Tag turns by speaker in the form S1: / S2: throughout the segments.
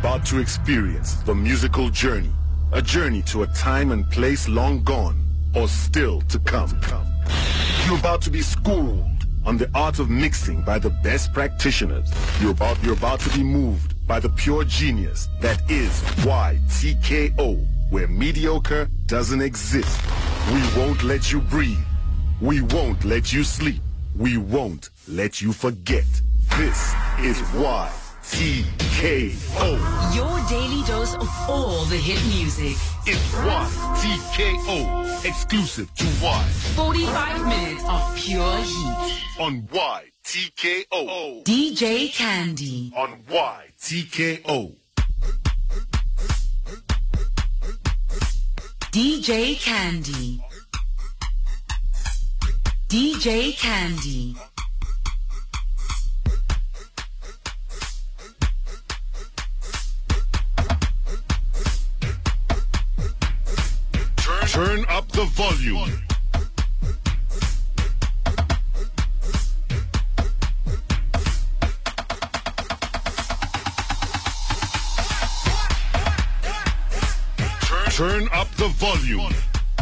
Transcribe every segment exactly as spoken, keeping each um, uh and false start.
S1: about to experience the musical journey. A journey to a time and place long gone, or still to come. You're about to be schooled on the art of mixing by the best practitioners. You're about, you're about to be moved by the pure genius that is Y T K O, where mediocre doesn't exist. We won't let you breathe. We won't let you sleep. We won't let you forget. This is Y T K O.
S2: Your daily dose of all the hit music.
S1: It's Y T K O, exclusive to Y.
S2: forty-five minutes of pure heat.
S1: On Y T K O.
S2: D J Candy.
S1: On Y T K O.
S2: D J Candy. D J Candy.
S1: Turn up the volume. Turn, turn up the volume.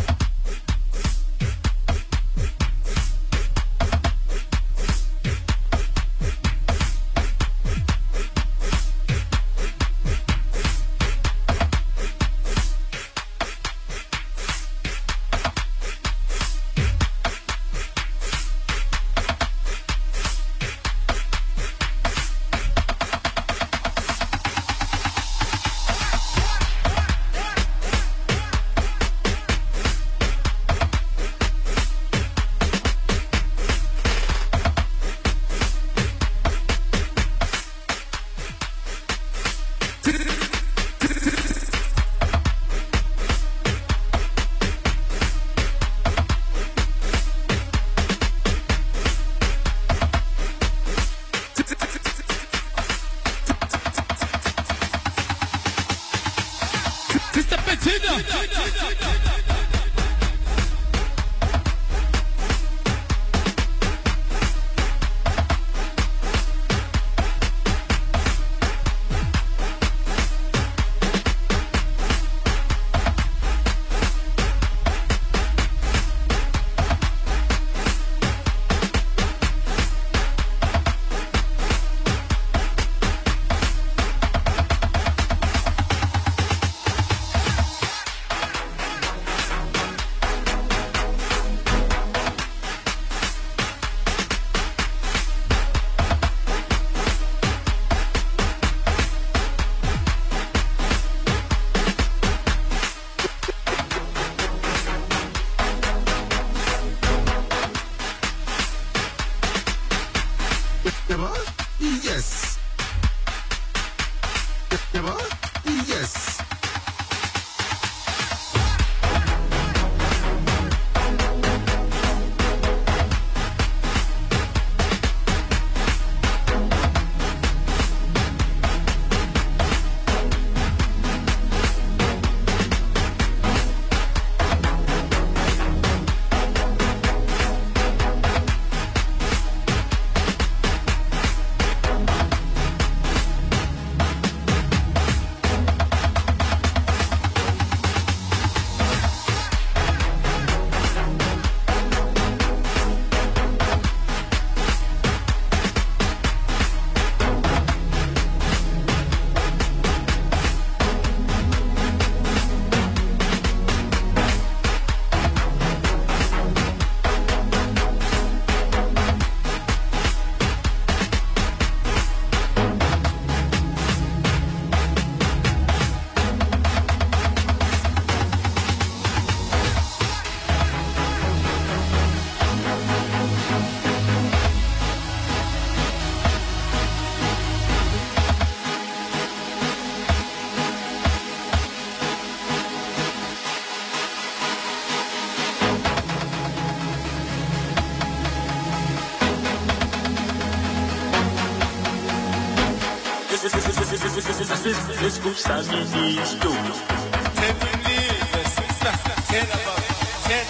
S3: Yes. Yes.
S4: Escucha mi disco. Ten minutes, ten about ten.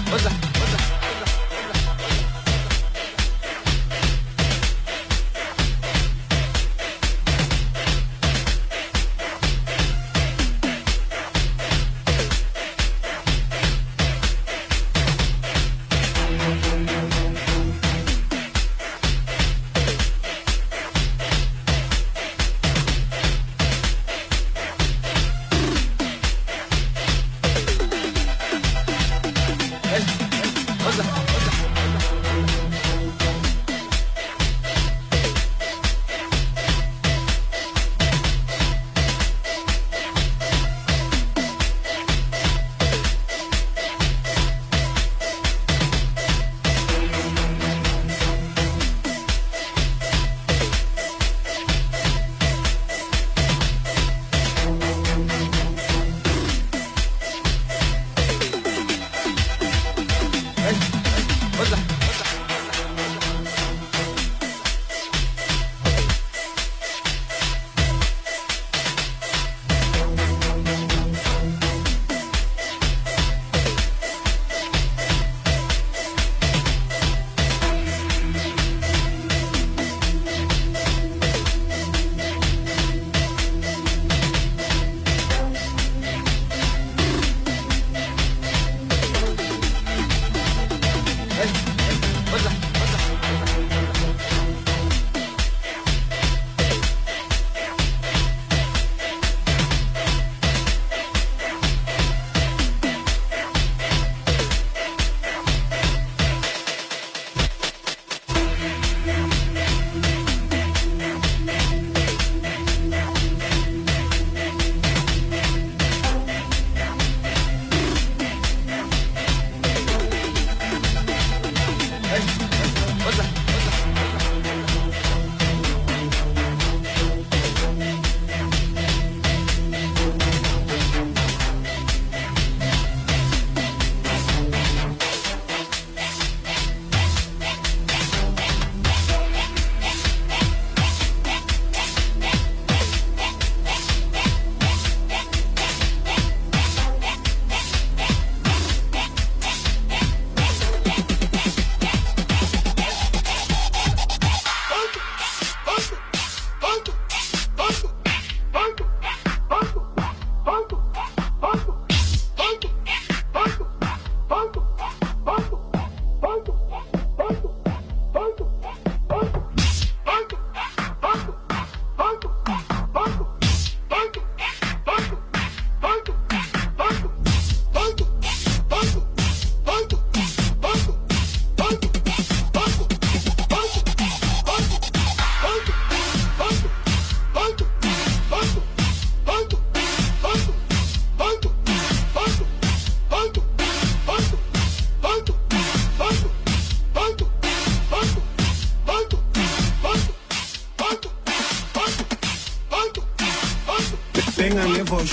S5: Pega minha voz.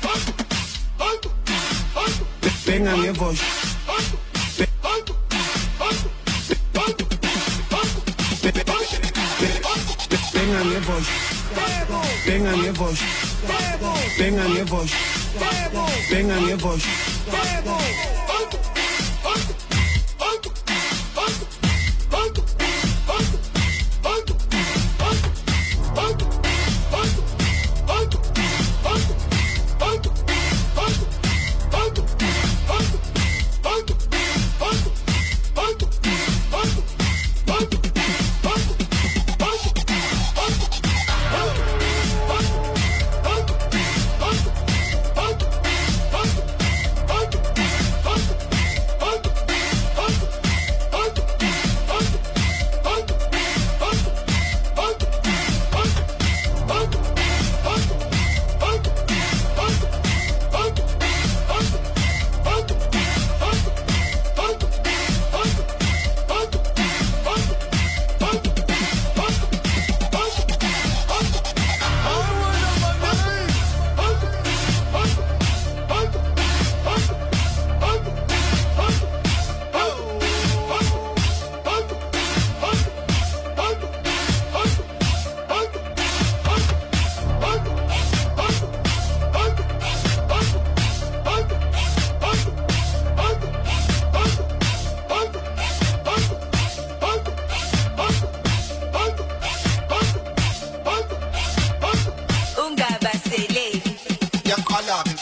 S5: Pega minha voz. Pega minha voz. Pega minha voz. Pega minha voz. Pega minha voz.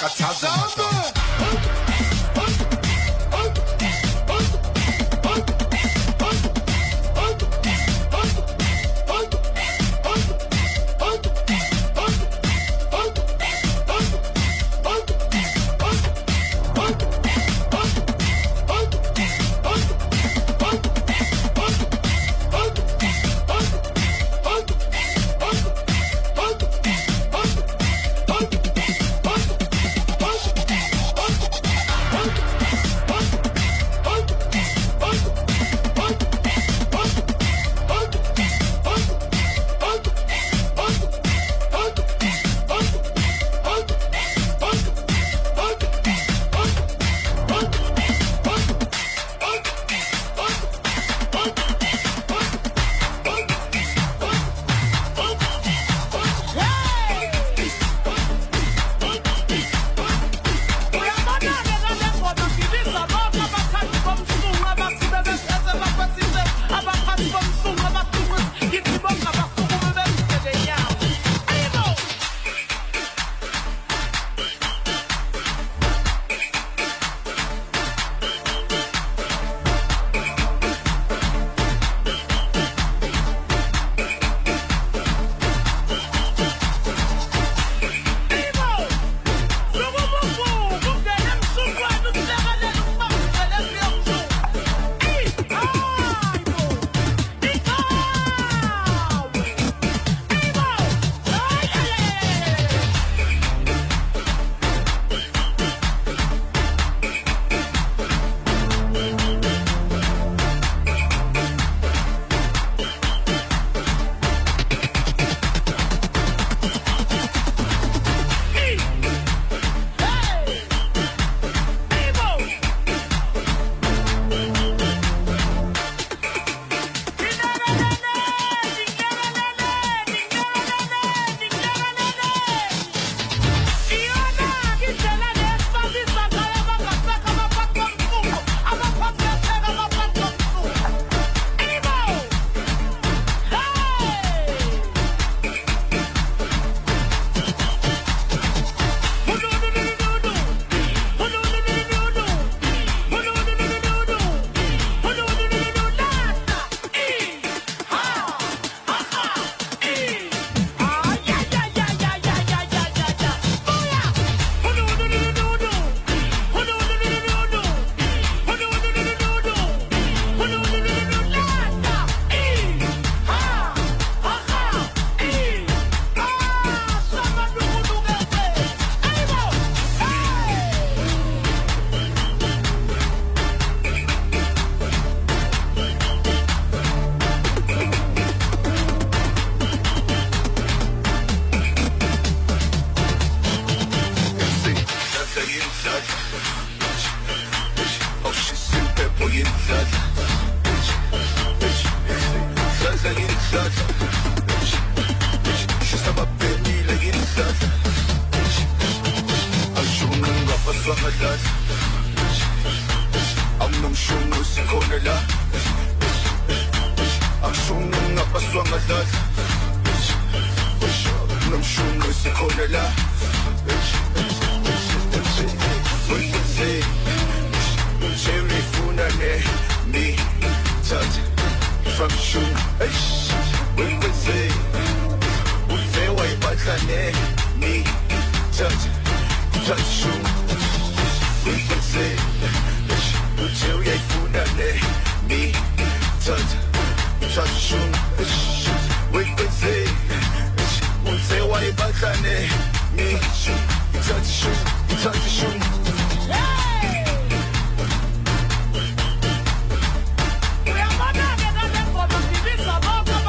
S3: makathaza
S6: Hey!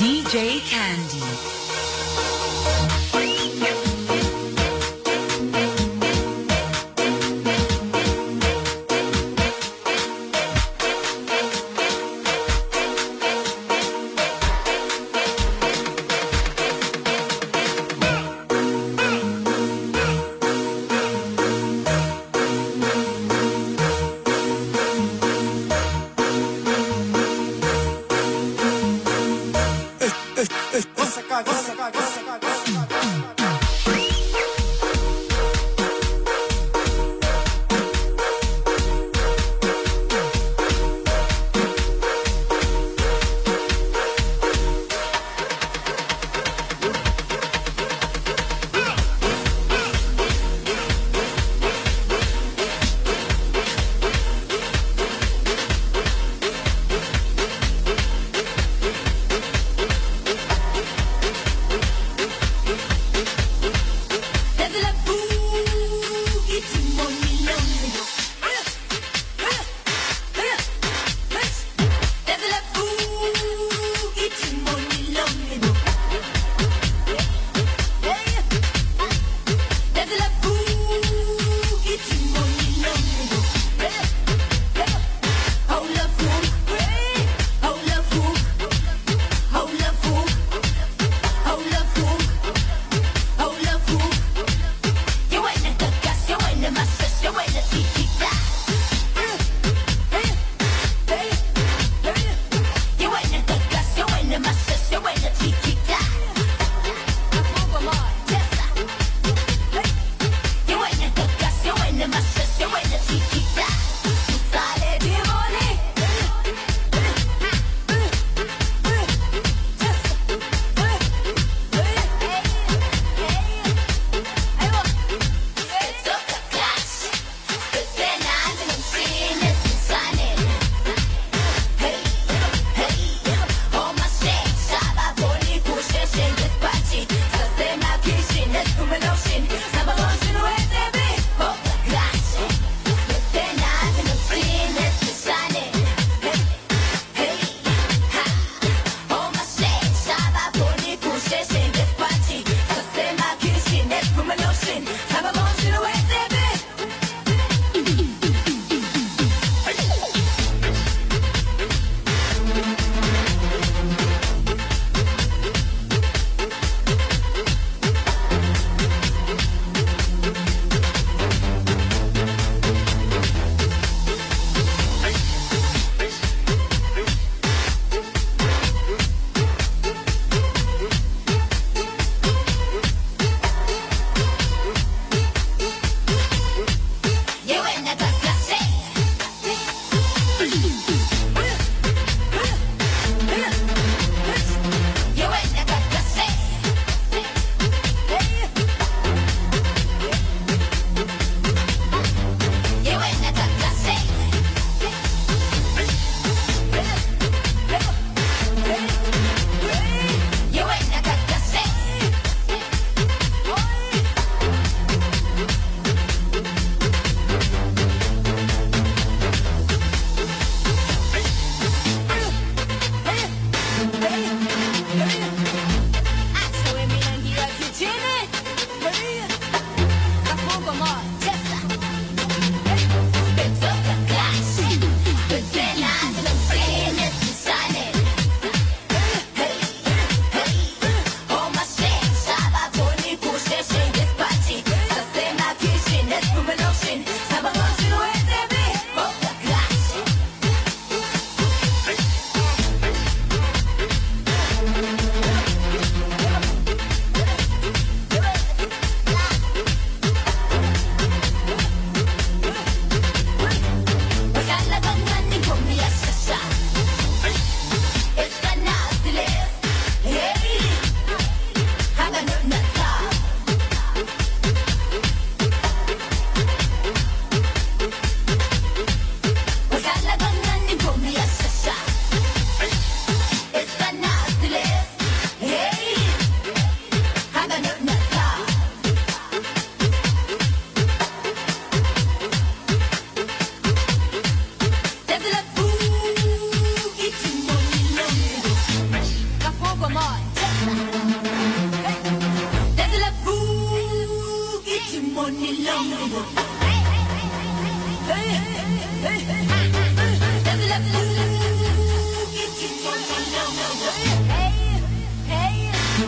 S2: D J Candy.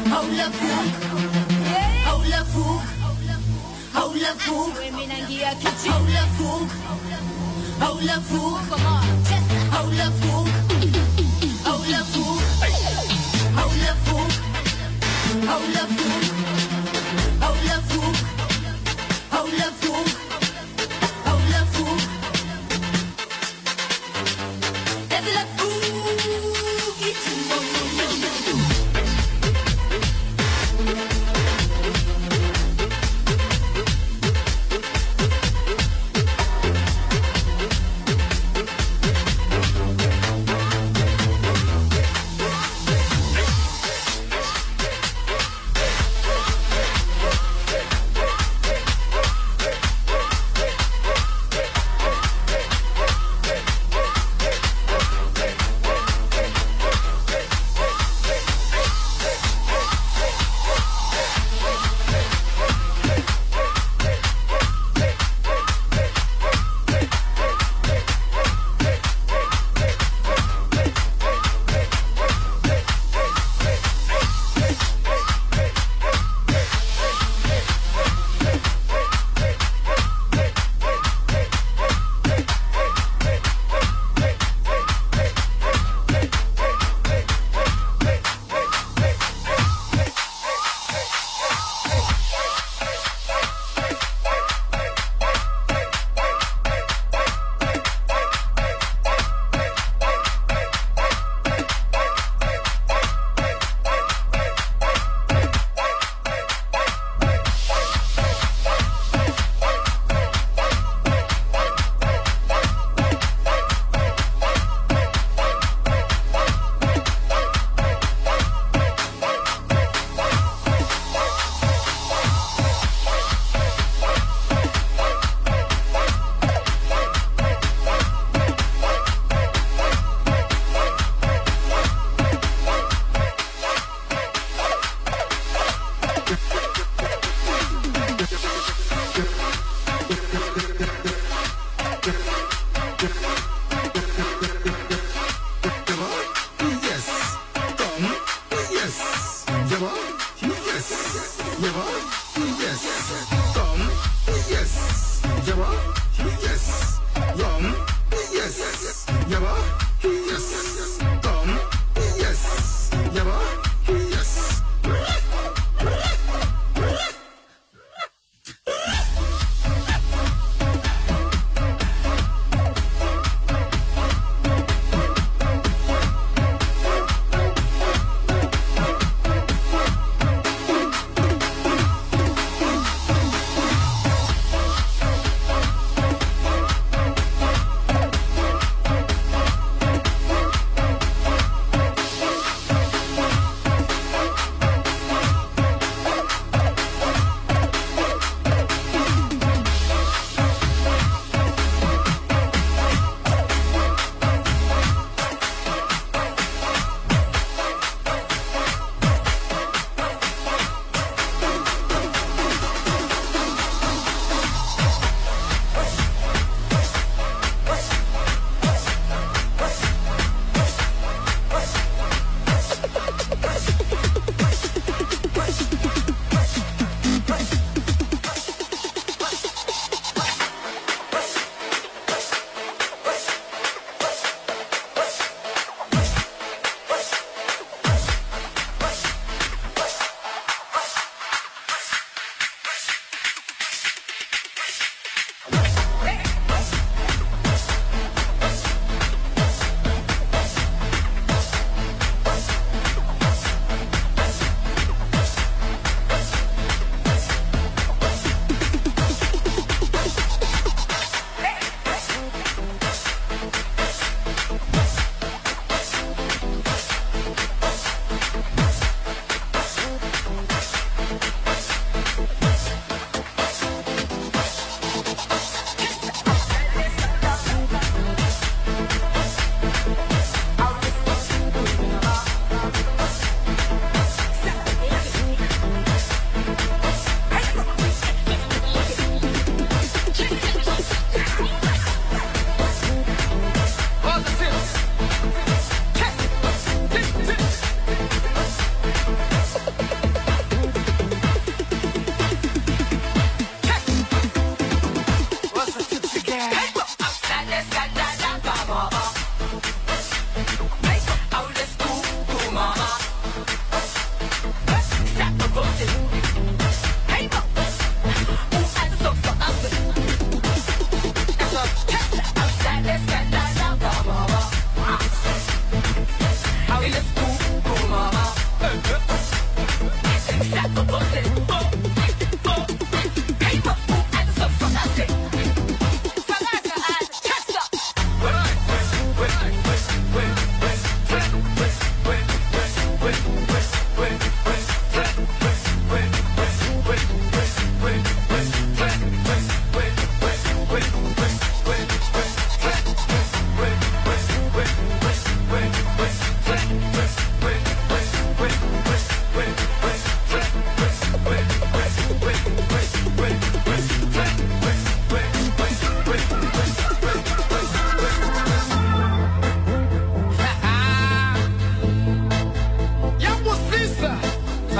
S6: Haula fook, haula fook, haula fook. Haula fook, haula fook, come on. Haula fook, haula fook, haula fook, haula fook, haula fook, haula fook, haula fook. That's la fook, it's no no no no.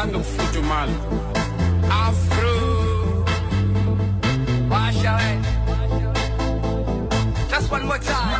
S7: Sanga Futumal. Afro. Wash away. Just one more time.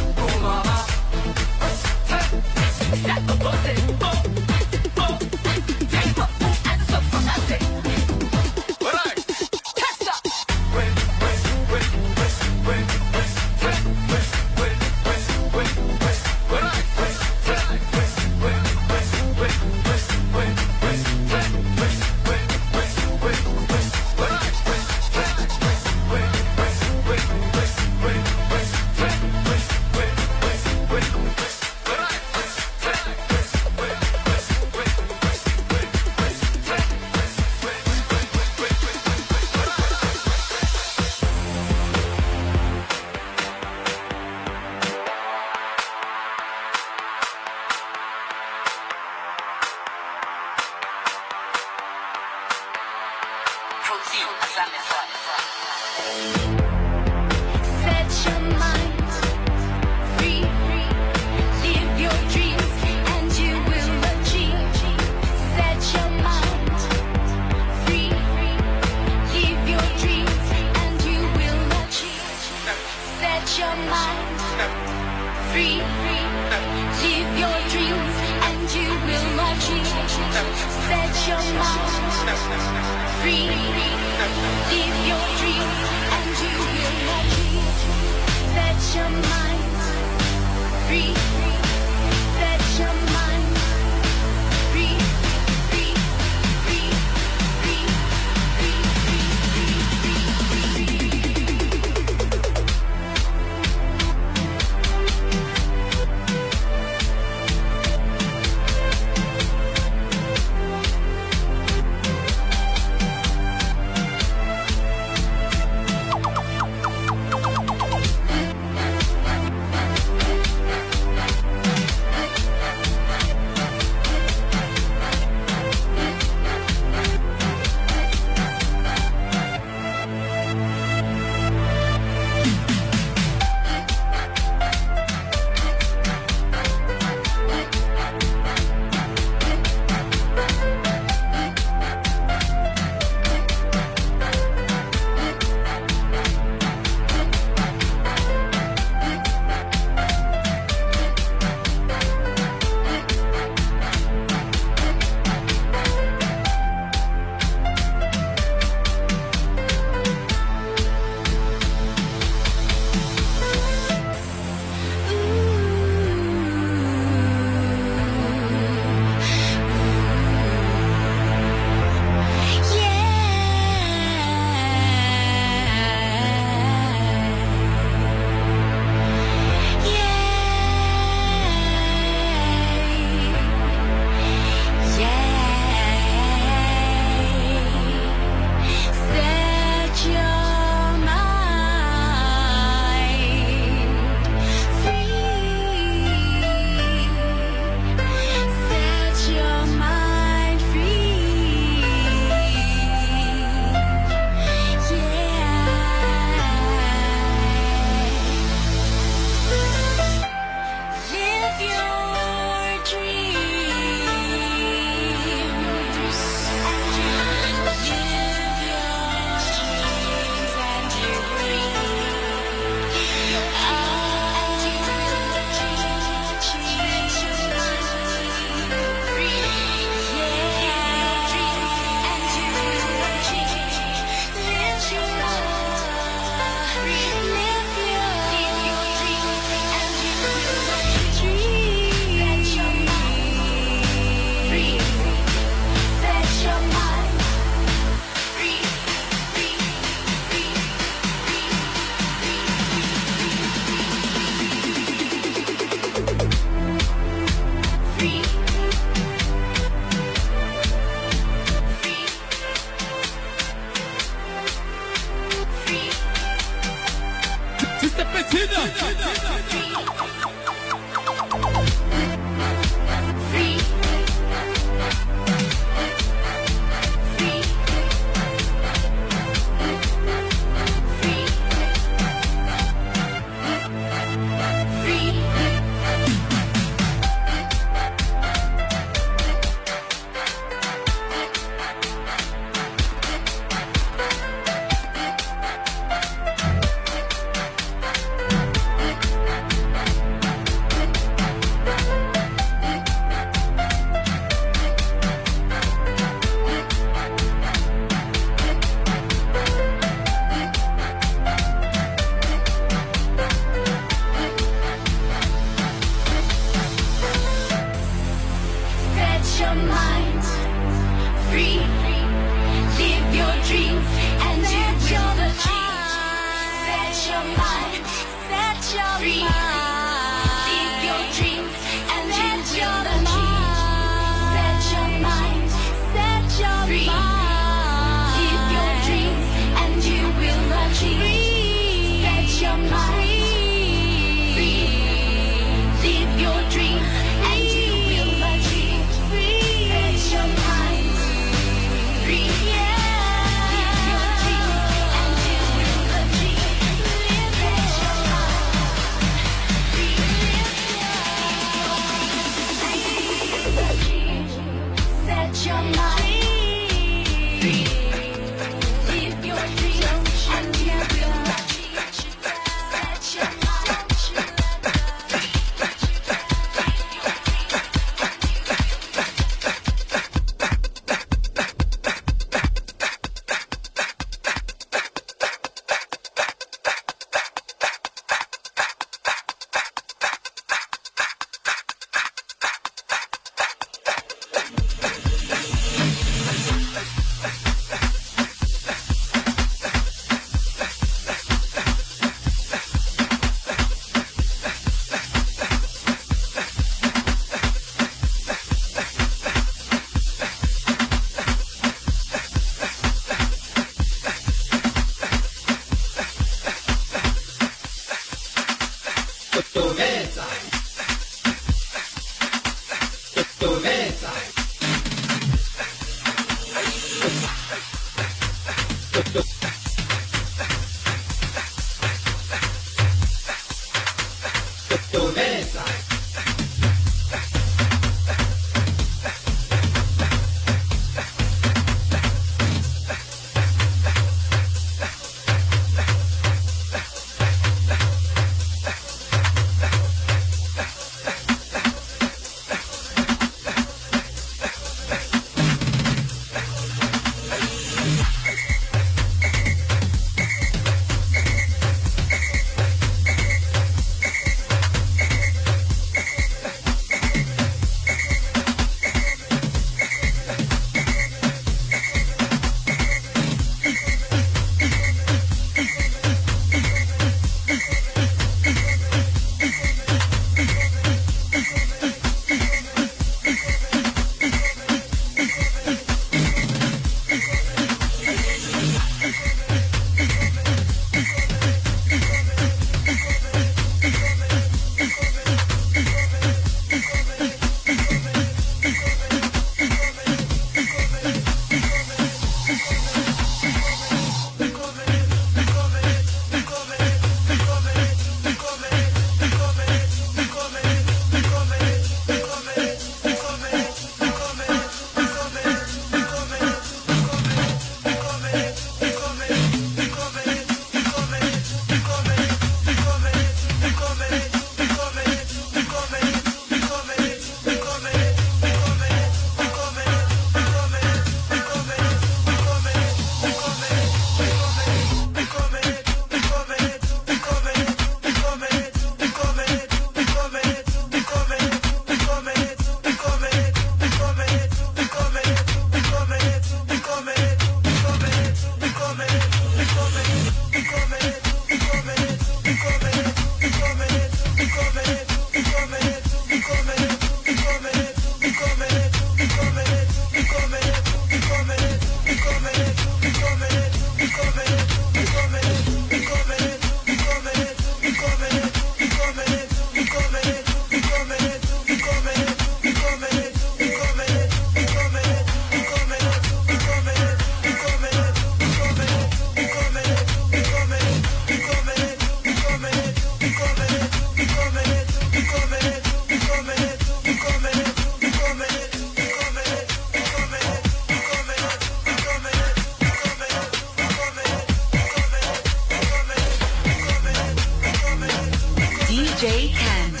S2: D J Candy.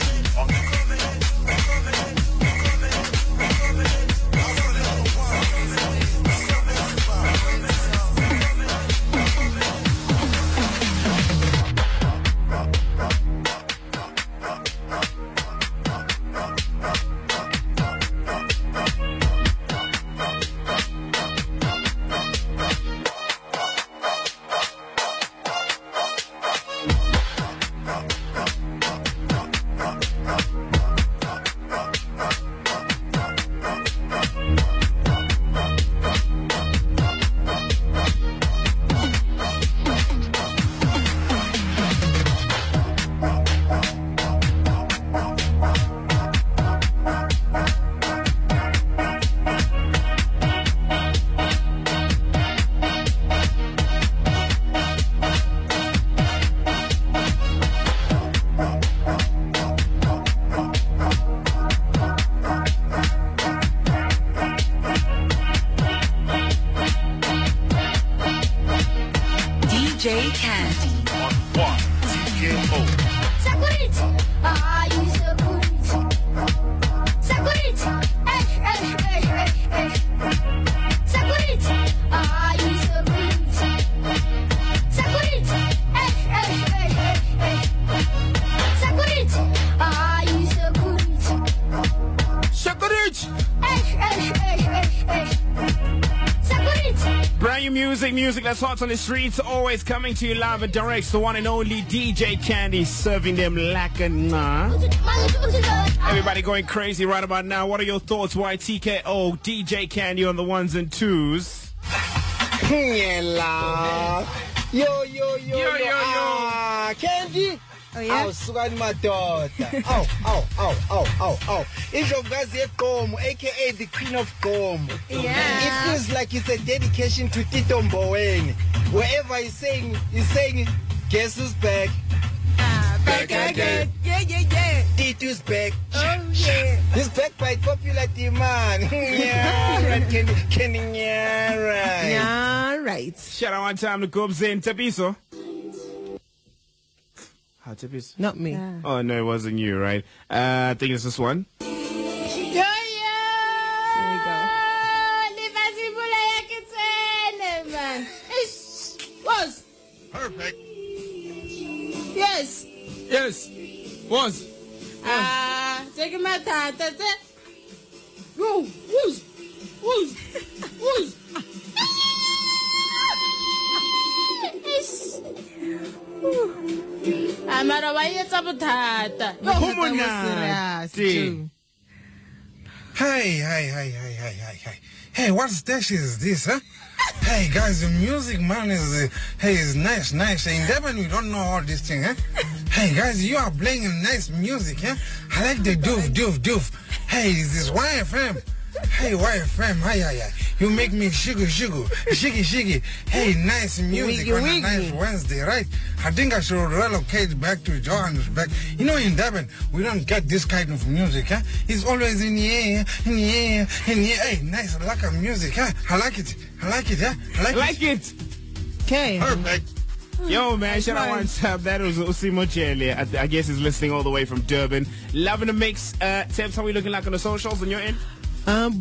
S2: D J Candy.
S1: On one, T K O.
S6: Security, ah, you security. Security, ash, ash, ash, ash, ash. Security, ah, you security. Security, ash, ash, ash, ash, ash. Security, ah, you security.
S7: Security.
S6: Ash, ash, ash, ash, ash. Security.
S7: Brand new music, music that's hot on the streets, always coming to you live and direct. The one and only D J Candy serving them like a nah. Everybody going crazy right about now. What are your thoughts? Why T K O, D J Candy on the ones and twos?
S8: Yela. Yo, yo, yo,
S7: Yo,
S8: yo,
S7: yo, yo.
S8: Ah, Candy.
S9: Oh, yeah?
S8: Aw, sukani madoda. Aw, aw, aw, aw, aw, aw. Indlovukazi yeGqomo, aka the Queen of Gqomo.
S9: Yeah.
S8: It feels like it's a dedication to Tito Mboweni. Wherever he's saying, he's saying, guess who's back?
S9: Ah, back again. Yeah, yeah, yeah.
S8: Tito's back.
S9: Oh, yeah.
S8: He's back by popular demand. Yeah, right, Candy, Candy, yeah, right.
S9: Yeah, right.
S7: Shout out one time to Gobs in Tabiso. How Tabiso?
S9: Not me.
S7: Oh, no, it wasn't you, right? Uh, I think it's this one.
S9: Yo, yo. Here we go. Man. Was.
S1: Perfect.
S9: Yes.
S7: Yes. Was.
S9: Ah, take my time. That's it. Woo, who's, who's, who's. Amara, why you sabotata?
S7: Come on now. See.
S3: Hey, hey, hey, hey, hey, hey, hey. Hey, what station is this, huh? Hey, guys, the music, man, is, uh, hey, is nice, nice. In Durban, we don't know all this thing, huh? Hey, guys, you are playing nice music, huh? I like the doof, doof, doof. Hey, is this Y F M? Hey, Y F M, hi, hi, hi. You make me shiggle, shiggle, shiggy, shiggy. Hey, nice music
S9: Wiggy,
S3: on a
S9: wiggy.
S3: nice Wednesday, right? I think I should relocate back to Johannesburg. You know, in Durban, we don't get this kind of music, huh? It's always in the air, in the air, in the air. Hey, nice laka music, huh? I like it. I like it, huh? I like,
S7: Like
S3: it.
S7: it.
S9: Okay.
S3: Perfect.
S7: Yo, man, shout out one time. That was Usimo Chele. I, I guess he's listening all the way from Durban. Loving the mix. Uh, Tibbs, how we looking like on the socials on your end?
S9: Um,